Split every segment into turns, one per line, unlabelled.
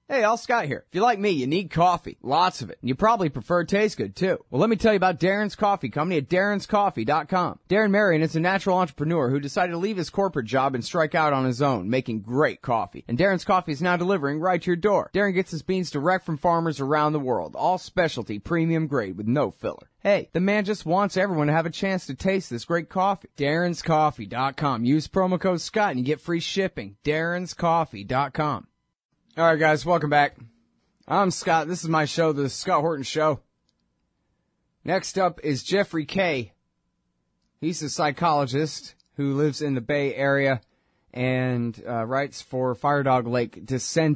Hey, Al Scott here. If you're like me, you need coffee. Lots of it. And you probably prefer it tastes good, too. Well, let me tell you about Darren's Coffee Company at darrenscoffee.com. Darren Marion is a natural entrepreneur who decided to leave his corporate job and strike out on his own, making great coffee. And Darren's Coffee is now delivering right to your door. Darren gets his beans direct from farmers around the world. All specialty, premium grade with no filler. Hey, the man just wants everyone to have a chance to taste this great coffee. darrenscoffee.com. Use promo code Scott and you get free shipping. darrenscoffee.com. All right, guys, welcome back. I'm Scott. This is my show, The Scott Horton Show. Next up is Jeffrey Kay. He's a psychologist who lives in the Bay Area and writes for Firedog Lake,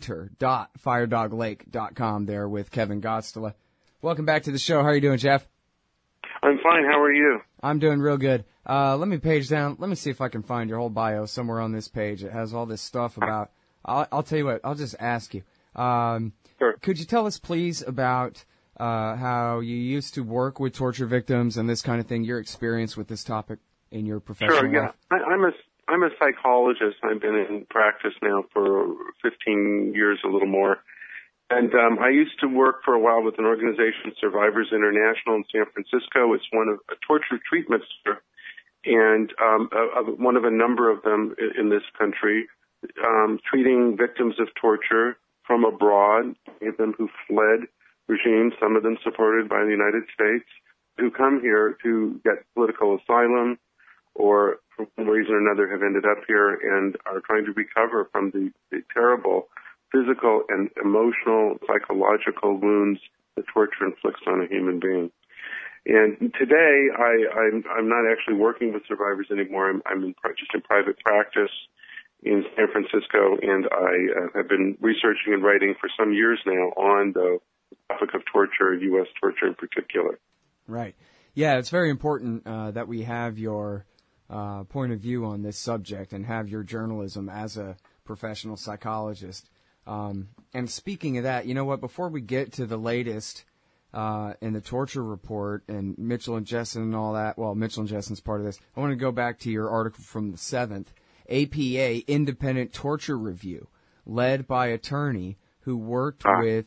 dissenter.firedoglake.com there with Kevin Gostela. Welcome back to the show. How are you doing, Jeff?
I'm fine. How are you?
I'm doing real good. Let me page down. Let me see if I can find your whole bio somewhere on this page. It has all this stuff about... I'll tell you what, I'll just ask you.
Sure.
Could you tell us, please, about how you used to work with torture victims and this kind of thing, your experience with this topic in your professional
life?
Life?
I'm a psychologist. I've been in practice now for 15 years, a little more. And I used to work for a while with an organization, Survivors International in San Francisco. It's one of a torture treatment center, and one of a number of them in this country. Treating victims of torture from abroad, many of them who fled regimes, some of them supported by the United States, who come here to get political asylum or for one reason or another have ended up here and are trying to recover from the terrible physical and emotional, psychological wounds that torture inflicts on a human being. And today, I'm not actually working with survivors anymore. I'm just in private practice in San Francisco, and I have been researching and writing for some years now on the topic of torture, U.S. torture in particular.
Right. Yeah, it's very important that we have your point of view on this subject and have your journalism as a professional psychologist. And speaking of that, you know what, before we get to the latest in the torture report and Mitchell and Jessen and all that, well, Mitchell and Jessen's part of this, I want to go back to your article from the 7th. APA, Independent Torture Review, led by attorney who worked with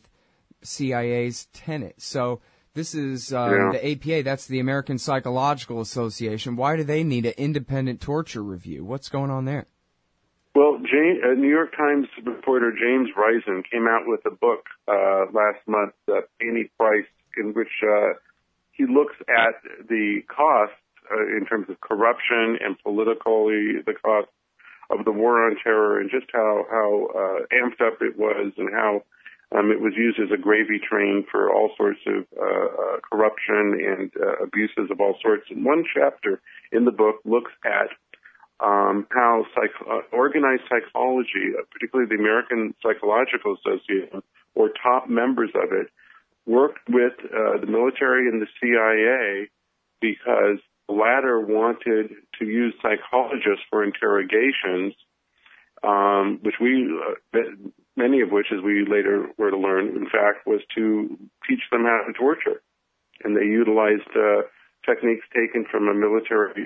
CIA's Tenet. So this is the APA, that's the American Psychological Association. Why do they need an independent torture review? What's going on there?
Well, New York Times reporter James Risen came out with a book last month, Any Price, in which he looks at the costs in terms of corruption and politically the cost of the war on terror and just how amped up it was and how it was used as a gravy train for all sorts of corruption and abuses of all sorts. And one chapter in the book looks at how organized psychology, particularly the American Psychological Association, or top members of it, worked with the military and the CIA because the latter wanted to use psychologists for interrogations, which many of which, as we later were to learn, in fact, was to teach them how to torture. And they utilized techniques taken from a military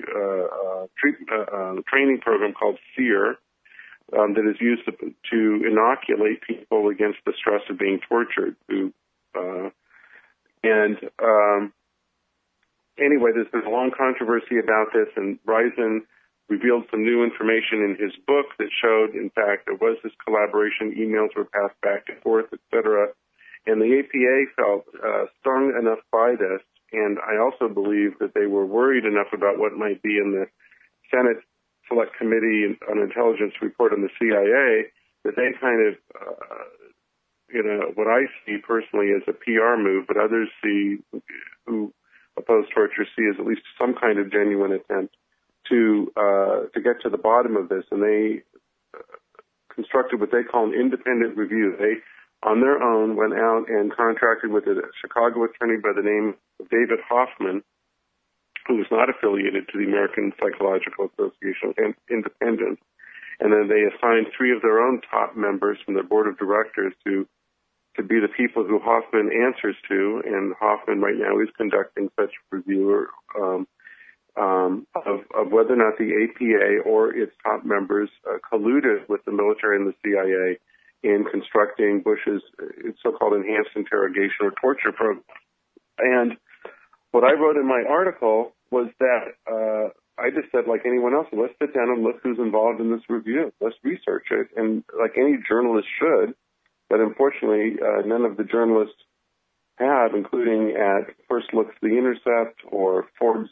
training program called SEER that is used to inoculate people against the stress of being tortured. Anyway, there's been a long controversy about this, and Risen revealed some new information in his book that showed, in fact, there was this collaboration, emails were passed back and forth, etc. And the APA felt stung enough by this, and I also believe that they were worried enough about what might be in the Senate Select Committee on Intelligence report on the CIA that they kind of, what I see personally as a PR move, but others see who oppose torture see as at least some kind of genuine attempt to get to the bottom of this, and they constructed what they call an independent review. They, on their own, went out and contracted with a Chicago attorney by the name of David Hoffman, who was not affiliated to the American Psychological Association, independent, and then they assigned 3 of their own top members from their board of directors to be the people who Hoffman answers to, and Hoffman right now is conducting such review of whether or not the APA or its top members colluded with the military and the CIA in constructing Bush's so-called enhanced interrogation or torture program. And what I wrote in my article was that I just said, like anyone else, let's sit down and look who's involved in this review. Let's research it. And like any journalist should, but unfortunately, none of the journalists have, including at First Looks The Intercept or Forbes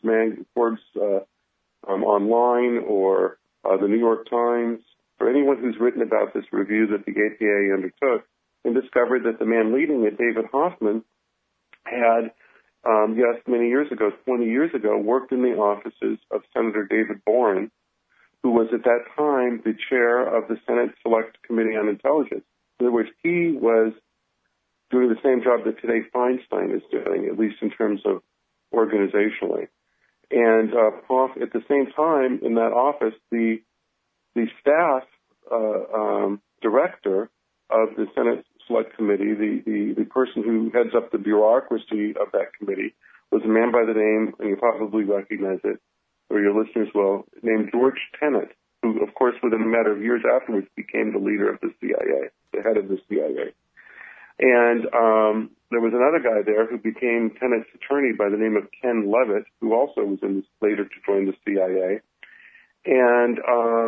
Online or the New York Times, or anyone who's written about this review that the APA undertook, and discovered that the man leading it, David Hoffman, had, many years ago, 20 years ago, worked in the offices of Senator David Boren, who was at that time the chair of the Senate Select Committee on Intelligence. In other words, he was doing the same job that today Feinstein is doing, at least in terms of organizationally. And at the same time, in that office, the staff director of the Senate Select Committee, the person who heads up the bureaucracy of that committee, was a man by the name, and you probably recognize it, or your listeners will, named George Tenet, who, of course, within a matter of years afterwards became the leader of the CIA, the head of the CIA. And there was another guy there who became Tenet's attorney by the name of Ken Levitt, who also was later to join the CIA. And,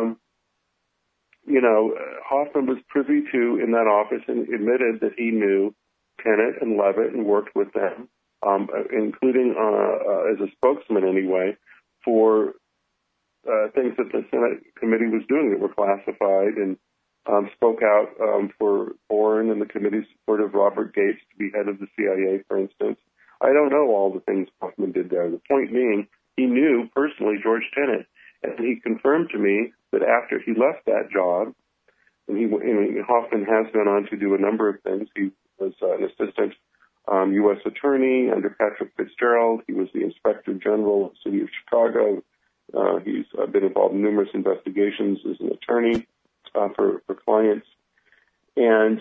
Hoffman was privy to, in that office, and admitted that he knew Tenet and Levitt and worked with them, including as a spokesman anyway, for things that the Senate committee was doing that were classified, and spoke out for Boren and the committee's support of Robert Gates to be head of the CIA, for instance. I don't know all the things Hoffman did there. The point being, he knew personally George Tenet, and he confirmed to me that after he left that job, and Hoffman has gone on to do a number of things. He was an assistant U.S. attorney under Patrick Fitzgerald. He was the inspector general of the city of Chicago. He's been involved in numerous investigations as an attorney for clients. And,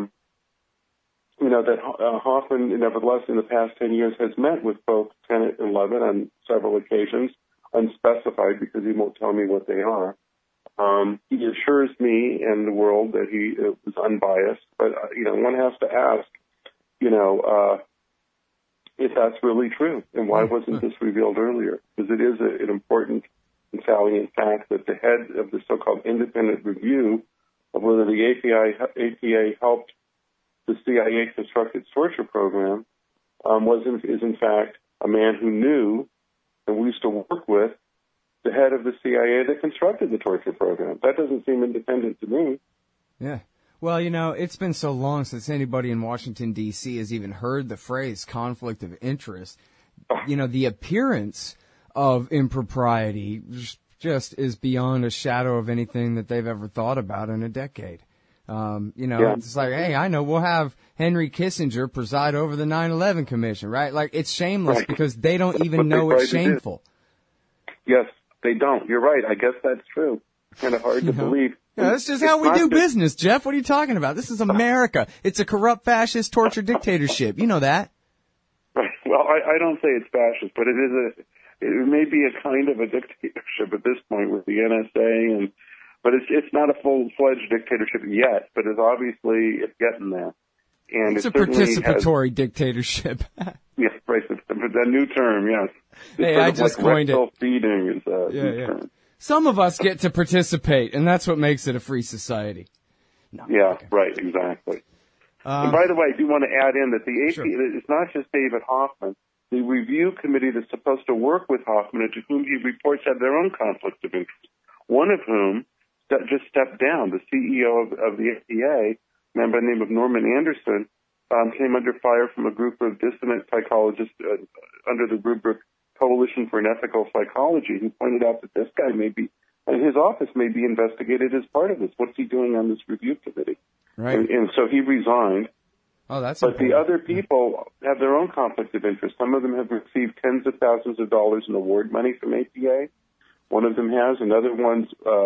that Hoffman, nevertheless, in the past 10 years has met with both Tenet and Levitt on several occasions, unspecified because he won't tell me what they are. He assures me and the world that he was unbiased, but, one has to ask, if that's really true, and why wasn't this revealed earlier? Because it is an important and salient fact that the head of the so-called independent review of whether the APA helped the CIA construct its torture program is in fact a man who knew, and we used to work with, the head of the CIA that constructed the torture program. That doesn't seem independent to me.
Yeah. Well, it's been so long since anybody in Washington, D.C. has even heard the phrase conflict of interest. The appearance of impropriety just is beyond a shadow of anything that they've ever thought about in a decade. It's like, hey, I know we'll have Henry Kissinger preside over the 9/11 Commission, right? Like, it's shameless because they don't even know it's shameful.
Yes, they don't. You're right. I guess that's true. It's kind of hard to believe.
Yeah, that's just how we do business, Jeff. What are you talking about? This is America. It's a corrupt, fascist, torture dictatorship. You know that.
Right. Well, I don't say it's fascist, but it may be a kind of a dictatorship at this point with the NSA, but it's not a full-fledged dictatorship yet, but it's getting there. And
it's a participatory dictatorship.
Yes, right. The new term, yes.
Hey, I just coined it.
Feeding is a new term.
Some of us get to participate, and that's what makes it a free society. No,
right, exactly. And by the way, I do want to add in that the APA, it's not just David Hoffman. The review committee that's supposed to work with Hoffman and to whom he reports have their own conflicts of interest, one of whom just stepped down. The CEO of the APA, a man by the name of Norman Anderson, came under fire from a group of dissident psychologists under the rubric Coalition for an Ethical Psychology, who pointed out that this guy and his office may be investigated as part of this. What's he doing on this review committee?
Right.
And so he resigned.
Oh, that's
But the other people have their own conflicts of interest. Some of them have received tens of thousands of dollars in award money from APA. One of them has. Another one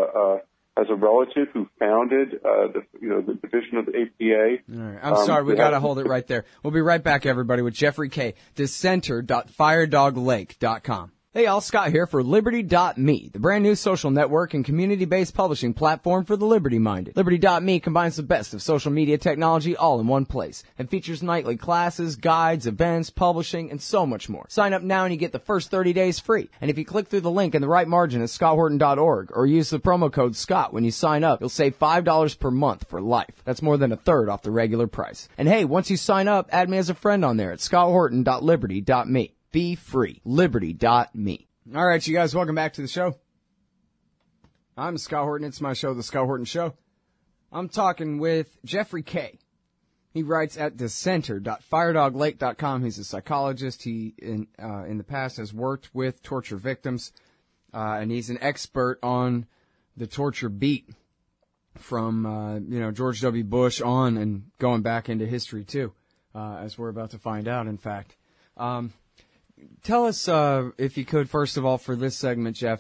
has a relative who founded the division of the APA.
All right. I'm sorry. We got to hold it right there. We'll be right back, everybody, with Jeffrey K. Dissenter.firedoglake.com. Hey y'all, Scott here for Liberty.me, the brand new social network and community-based publishing platform for the liberty-minded. Liberty.me combines the best of social media technology all in one place and features nightly classes, guides, events, publishing, and so much more. Sign up now and you get the first 30 days free. And if you click through the link in the right margin at scotthorton.org or use the promo code SCOTT when you sign up, you'll save $5 per month for life. That's more than a third off the regular price. And hey, once you sign up, add me as a friend on there at scotthorton.liberty.me. Be free. Liberty.me. All right, you guys, welcome back to the show. I'm Scott Horton. It's my show, The Scott Horton Show. I'm talking with Jeffrey Kay. He writes at dissenter.firedoglake.com. He's a psychologist. He, in the past, has worked with torture victims, and he's an expert on the torture beat from, George W. Bush on and going back into history, too, as we're about to find out, in fact. Tell us, if you could, first of all, for this segment, Jeff,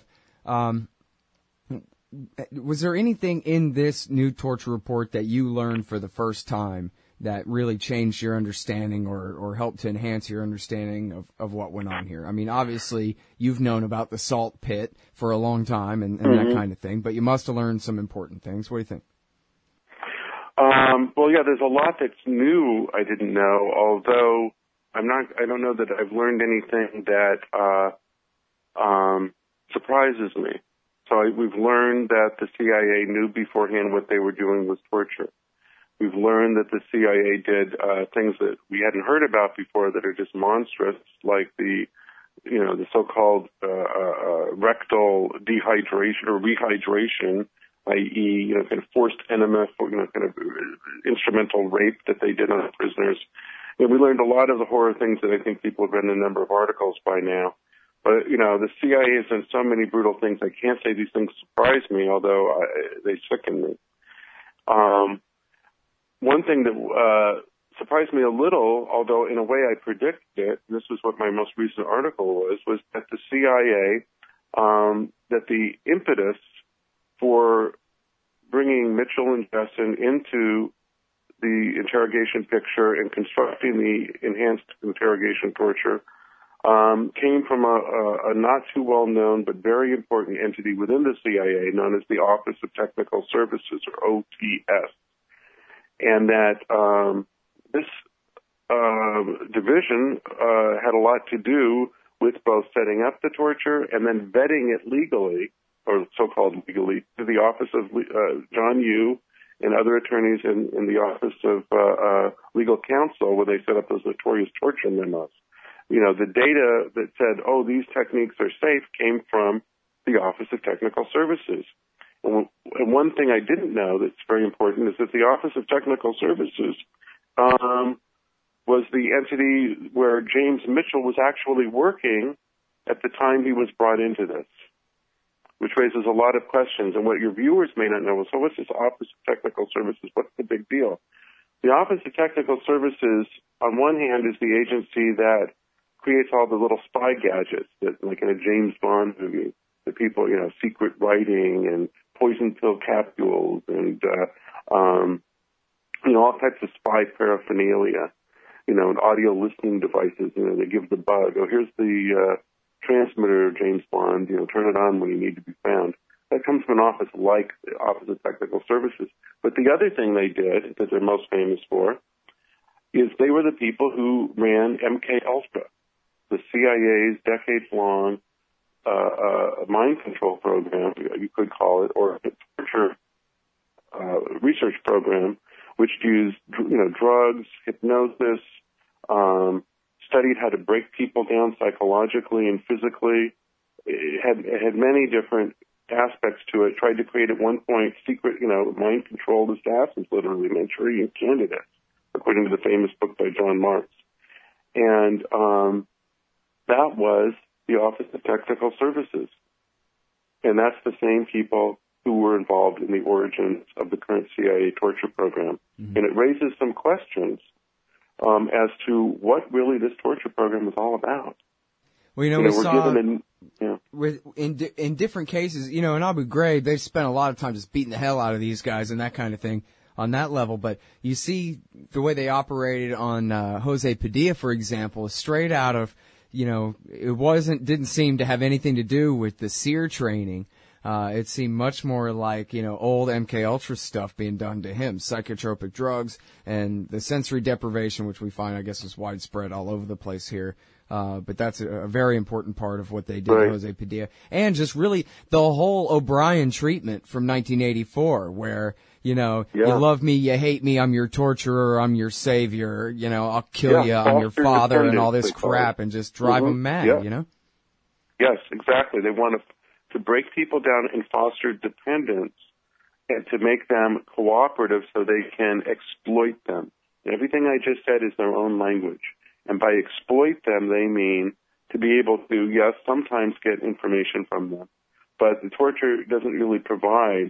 was there anything in this new torture report that you learned for the first time that really changed your understanding or helped to enhance your understanding of what went on here? I mean, obviously, you've known about the salt pit for a long time and that kind of thing, but you must have learned some important things. What do you think?
Well, yeah, there's a lot that's new I didn't know, although I don't know that I've learned anything that surprises me. So we've learned that the CIA knew beforehand what they were doing was torture. We've learned that the CIA did things that we hadn't heard about before that are just monstrous, like the so-called rectal dehydration or rehydration, i.e., kind of forced enema, kind of instrumental rape that they did on prisoners. We learned a lot of the horror things that I think people have read in a number of articles by now. But, the CIA has done so many brutal things. I can't say these things surprise me, although they sicken me. One thing that surprised me a little, although in a way I predicted it, this is what my most recent article was that the CIA, that the impetus for bringing Mitchell and Jessen into the interrogation picture and constructing the enhanced interrogation torture came from a not too well known but very important entity within the CIA known as the Office of Technical Services, or OTS. And that this division had a lot to do with both setting up the torture and then vetting it legally, or so-called legally, to the office of John Yoo and other attorneys in the Office of Legal Counsel, where they set up those notorious torture memos. The data that said, these techniques are safe came from the Office of Technical Services. And one thing I didn't know that's very important is that the Office of Technical Services was the entity where James Mitchell was actually working at the time he was brought into this, which raises a lot of questions. And what your viewers may not know is, so what's this Office of Technical Services? What's the big deal? The Office of Technical Services, on one hand, is the agency that creates all the little spy gadgets that, like in a James Bond movie, the people, secret writing and poison pill capsules and, all types of spy paraphernalia, and audio listening devices, they give the bug. Here's the transmitter, James Bond, turn it on when you need to be found. That comes from an office like the Office of Technical Services. But the other thing they did, that they're most famous for, is they were the people who ran MK-Ultra, the CIA's decades-long mind control program, you could call it, or a torture research program, which used, drugs, hypnosis, studied how to break people down psychologically and physically. It had many different aspects to it. Tried to create at one point secret, mind-controlled assassins, literally Manchurian candidates, according to the famous book by John Marks. And that was the Office of Technical Services. And that's the same people who were involved in the origins of the current CIA torture program. Mm-hmm. And it raises some questions as to what really this torture program was all about.
Well, we saw in different cases, in Abu Ghraib, they've spent a lot of time just beating the hell out of these guys and that kind of thing on that level. But you see the way they operated on Jose Padilla, for example, is straight out of it didn't seem to have anything to do with the SEER training. It seemed much more like, old MK Ultra stuff being done to him, psychotropic drugs and the sensory deprivation, which we find, I guess, is widespread all over the place here. But that's a very important part of what they did to Jose Padilla. And just really the whole O'Brien treatment from 1984, where, you love me, you hate me, I'm your torturer, I'm your savior, I'll kill you, I'm your father, and all this crap, and just drive them mad,
Yes, exactly. They want to break people down and foster dependence and to make them cooperative so they can exploit them. Everything I just said is their own language. And by exploit them, they mean to be able to, yes, sometimes get information from them. But the torture doesn't really provide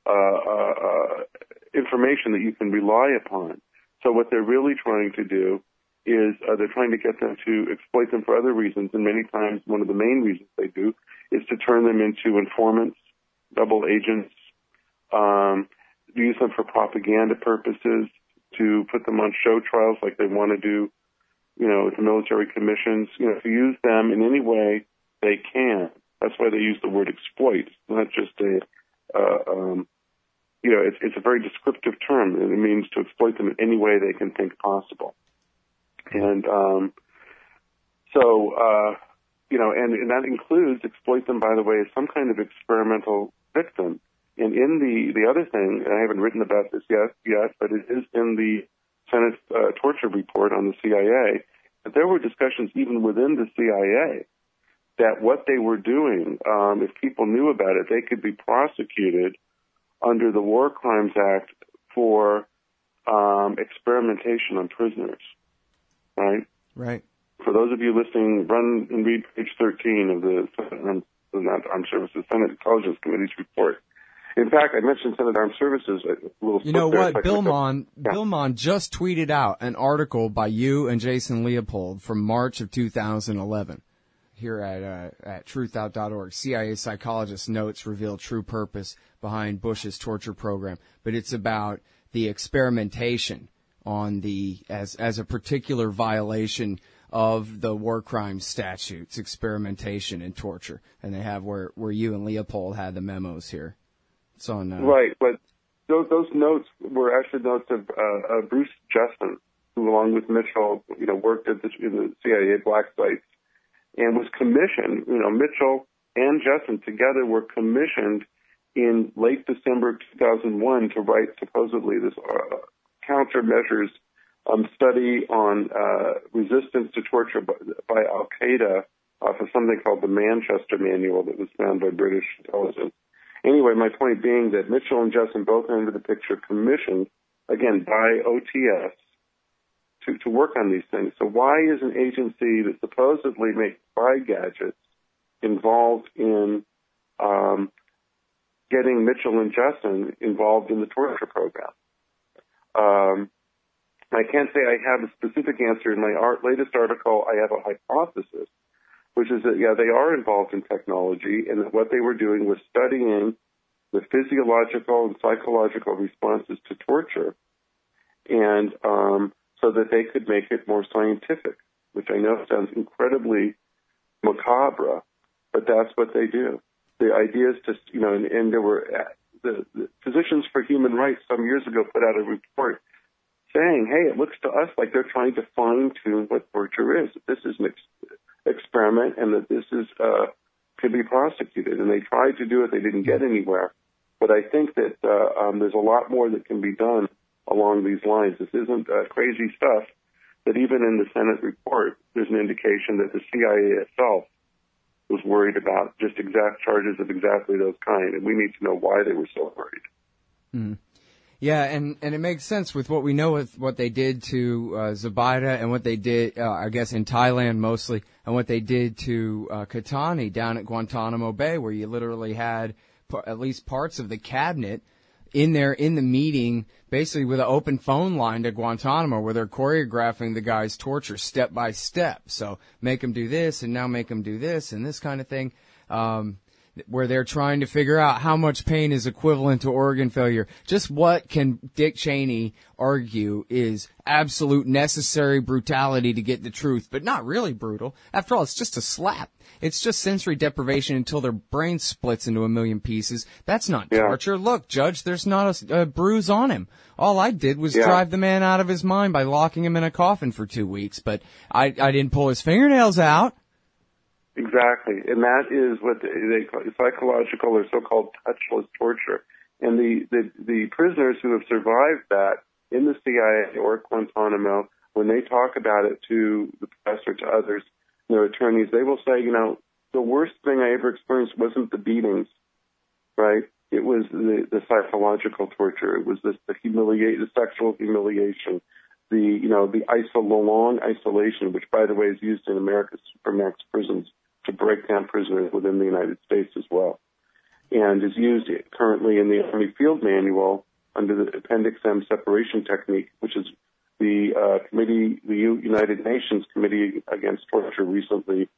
information that you can rely upon. So what they're really trying to do is they're trying to get them to exploit them for other reasons. And many times one of the main reasons they do is to turn them into informants, double agents, use them for propaganda purposes, to put them on show trials like they want to do, with the military commissions, to use them in any way they can. That's why they use the word exploit. It's not just it's a very descriptive term. It means to exploit them in any way they can think possible. And and that includes exploit them, by the way, as some kind of experimental victim. And in the other thing, and I haven't written about this yet, but it is in the Senate torture report on the CIA, that there were discussions even within the CIA that what they were doing, if people knew about it, they could be prosecuted under the War Crimes Act for experimentation on prisoners. Right?
Right.
For those of you listening, run and read page 13 of the Senate Armed Services Senate Intelligence Committee's report. In fact, I mentioned Senate Armed Services a little.
You know what? Bill Mon just tweeted out an article by you and Jason Leopold from March of 2011 here at truthout.org. CIA psychologist notes reveal true purpose behind Bush's torture program, but it's about the experimentation on as a particular violation of the war crimes statutes, experimentation and torture, and they have where you and Leopold had the memos here. It's on
right, but those notes were actually notes of Bruce Jesson, who, along with Mitchell, worked in the CIA black sites and was commissioned. Mitchell and Jesson together were commissioned in late December of 2001 to write supposedly this countermeasures study on resistance to torture by Al-Qaeda off of something called the Manchester Manual that was found by British intelligence. Anyway, my point being that Mitchell and Jesson both entered the picture commissioned, again, by OTS to work on these things. So why is an agency that supposedly makes spy gadgets involved in getting Mitchell and Jesson involved in the torture program? I can't say I have a specific answer. In my latest article, I have a hypothesis, which is that, they are involved in technology, and that what they were doing was studying the physiological and psychological responses to torture, and so that they could make it more scientific, which I know sounds incredibly macabre, but that's what they do. The idea is to, and there were the Physicians for Human Rights some years ago put out a report saying, hey, it looks to us like they're trying to fine-tune what torture is. This is an experiment, and that this is could be prosecuted. And they tried to do it. They didn't get anywhere. But I think that there's a lot more that can be done along these lines. This isn't crazy stuff, that even in the Senate report, there's an indication that the CIA itself was worried about just exact charges of exactly those kind, and we need to know why they were so worried.
Mm-hmm. Yeah, and it makes sense with what we know with what they did to Zubaida and what they did, I guess, in Thailand mostly, and what they did to Khatani down at Guantanamo Bay, where you literally had at least parts of the cabinet in there in the meeting, basically with an open phone line to Guantanamo, where they're choreographing the guy's torture step by step. So make him do this, and now make him do this, and this kind of thing. where they're trying to figure out how much pain is equivalent to organ failure. Just what can Dick Cheney argue is absolute necessary brutality to get the truth, but not really brutal. After all, it's just a slap. It's just sensory deprivation until their brain splits into a million pieces. That's not torture. Look, Judge, there's not a bruise on him. All I did was drive the man out of his mind by locking him in a coffin for 2 weeks, but I didn't pull his fingernails out.
Exactly, and that is what they call psychological or so-called touchless torture. And the prisoners who have survived that in the CIA or Guantanamo, when they talk about it to the press or to others, their attorneys, they will say, the worst thing I ever experienced wasn't the beatings, right? It was the psychological torture. It was the sexual humiliation, the long isolation, which, by the way, is used in America's supermax prisons to break down prisoners within the United States as well, and is used currently in the Army Field Manual under the Appendix M separation technique, which is the United Nations Committee Against Torture recently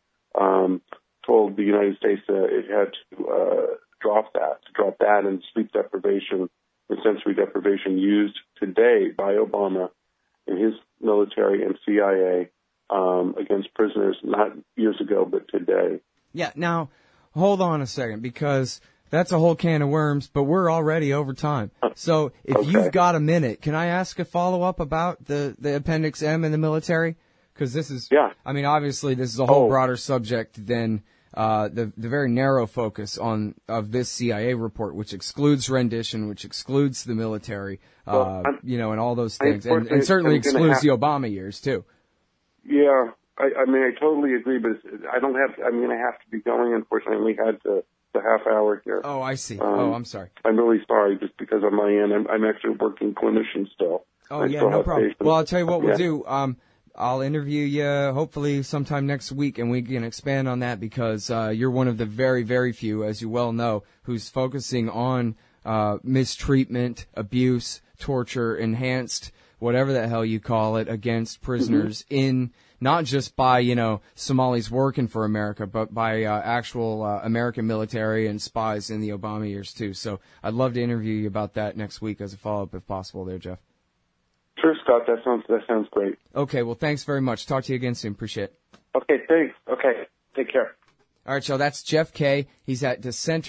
told the United States it had to drop that and sleep deprivation and sensory deprivation used today by Obama and his military and CIA against prisoners, not years ago, but today.
Yeah, now, hold on a second, because that's a whole can of worms, but we're already over time. So if you've got a minute, can I ask a follow-up about the Appendix M in the military? Because this is, obviously this is a whole broader subject than the very narrow focus of this CIA report, which excludes rendition, which excludes the military, and all those things, and certainly excludes the Obama years, too.
Yeah, I totally agree, but I'm going to have to be going, unfortunately. I only had the half hour here.
Oh, I see. I'm sorry.
I'm really sorry, just because on my end, I'm actually a working clinician still.
Oh, yeah, no problem. Well, I'll tell you what we'll do. I'll interview you hopefully sometime next week, and we can expand on that, because you're one of the very, very few, as you well know, who's focusing on mistreatment, abuse, torture, enhanced, whatever the hell you call it, against prisoners in not just by, Somalis working for America, but by actual American military and spies in the Obama years, too. So I'd love to interview you about that next week as a follow-up, if possible there, Jeff.
Sure, Scott. That sounds great.
Okay, well, thanks very much. Talk to you again soon. Appreciate it.
Okay, thanks. Okay, take care.
All right, so that's Jeff Kay. He's at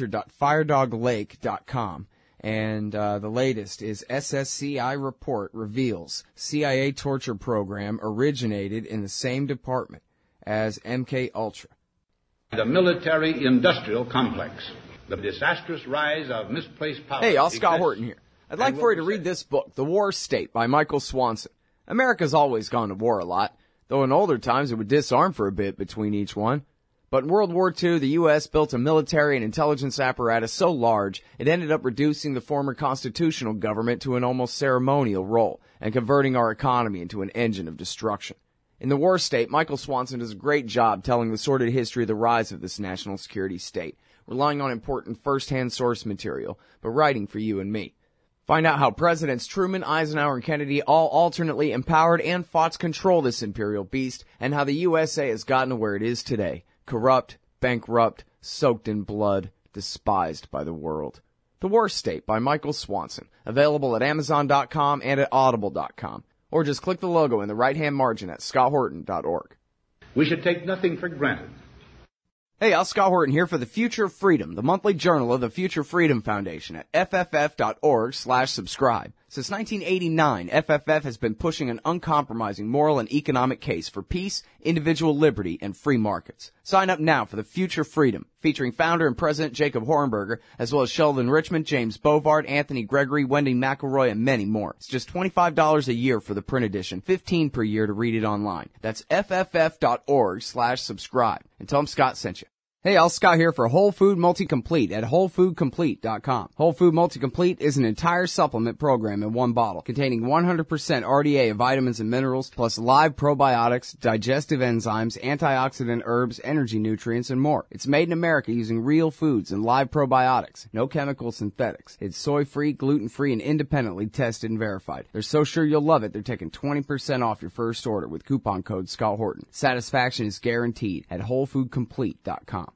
dissenter.firedoglake.com. And the latest is SSCI report reveals CIA torture program originated in the same department as MK Ultra.
The military-industrial complex. The disastrous rise of misplaced power.
Hey, y'all, Scott Horton here. I'd like for you to read this book, The War State, by Michael Swanson. America's always gone to war a lot, though in older times it would disarm for a bit between each one. But in World War II, the U.S. built a military and intelligence apparatus so large, it ended up reducing the former constitutional government to an almost ceremonial role and converting our economy into an engine of destruction. In The War State, Michael Swanson does a great job telling the sordid history of the rise of this national security state, relying on important first-hand source material, but writing for you and me. Find out how Presidents Truman, Eisenhower, and Kennedy all alternately empowered and fought to control this imperial beast, and how the USA has gotten to where it is today. Corrupt, bankrupt, soaked in blood, despised by the world. The War State by Michael Swanson. Available at Amazon.com and at Audible.com. Or just click the logo in the right-hand margin at ScottHorton.org.
We should take nothing for granted.
Hey, I'm Scott Horton here for The Future of Freedom, the monthly journal of the Future Freedom Foundation at FFF.org/subscribe. Since 1989, FFF has been pushing an uncompromising moral and economic case for peace, individual liberty, and free markets. Sign up now for The Future Freedom, featuring founder and president Jacob Hornberger, as well as Sheldon Richmond, James Bovard, Anthony Gregory, Wendy McElroy, and many more. It's just $25 a year for the print edition, $15 per year to read it online. That's FFF.org/subscribe. And tell them Scott sent you. Hey, all, Scott here for Whole Food Multi-Complete at WholeFoodComplete.com. Whole Food Multi-Complete is an entire supplement program in one bottle, containing 100% RDA of vitamins and minerals, plus live probiotics, digestive enzymes, antioxidant herbs, energy nutrients, and more. It's made in America using real foods and live probiotics. No chemical synthetics. It's soy-free, gluten-free, and independently tested and verified. They're so sure you'll love it, they're taking 20% off your first order with coupon code Scott Horton. Satisfaction is guaranteed at WholeFoodComplete.com.